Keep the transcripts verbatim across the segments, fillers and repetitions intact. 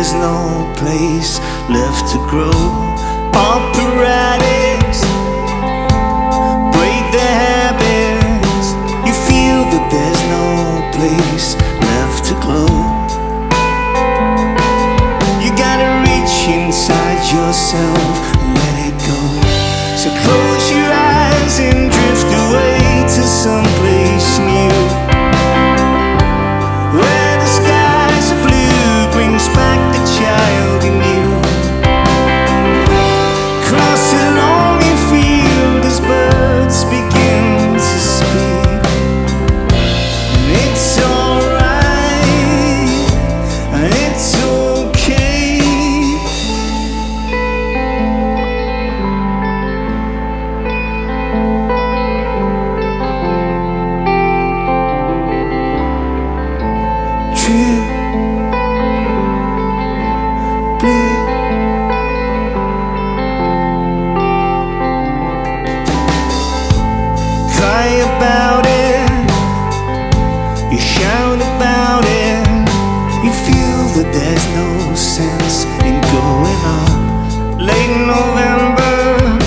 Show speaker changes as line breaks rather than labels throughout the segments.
there's no place left to grow. Operatics break the habits. You feel that there's no place left to glow. You gotta reach inside yourself and let it go. So close your eyes and drift away to someplace new, where the skies are blue, brings back the child in you. Cross a lonely field as birds begin to speak, and it's alright, and it's okay. True blue. Cry about it, you shout about it. You feel that there's no sense in going on. Late November,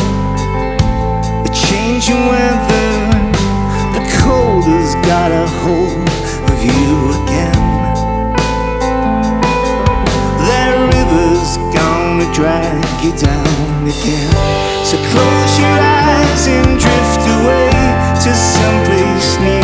a changing weather, the cold has got a hold of you again. That river's gonna drag you down again. So close your eyes and drift away to someplace new.